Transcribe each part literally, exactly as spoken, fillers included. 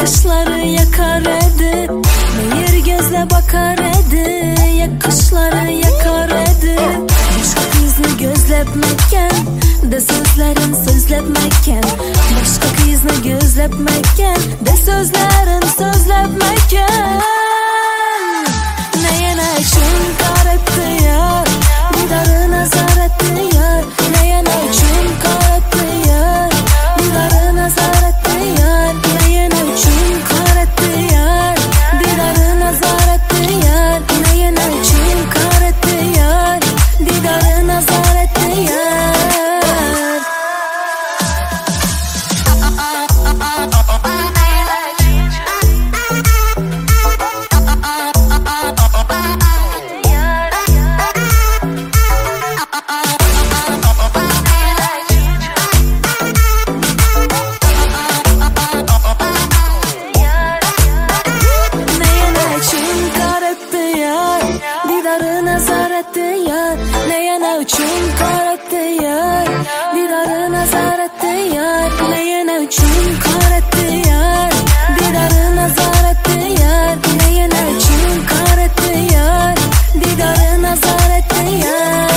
kışları yakar edi, ne yer gözle bakar edi, ya kışları yakar edi. Başka kızını gözlepmekken, de sözlerin sözlepmekken, başka kızını gözlepmekken, de sözlerin sözlepmekken. Neye ne için kar etti yar, didarı nazar etti yar. Neye ne için kar etti yar, didarı nazar etti yar. Neye ne için kar etti yar, didarı nazar etti yar. Neye ne için kar etti yar, didarı nazar etti yar. Didarı nazar etti yar, neye ne için kar etti yar. Didarı nazar etti yar, neye ne için kar etti yar. Didarı nazar etti yar, neye ne için kar etti yar. Didarı nazar etti yar.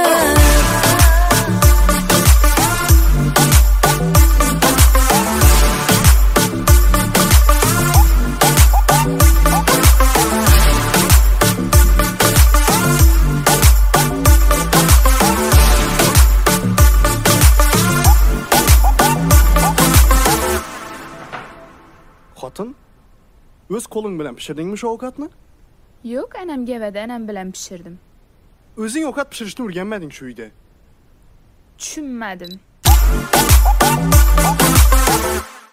Xotin, öz qo'ling bilan pishirdingmi shu ovqatni? Yo'q, anam gevada, anam bilan pishirdim. O'zing ovqat pishirishni o'rganmading shu uyda. Tushunmadim.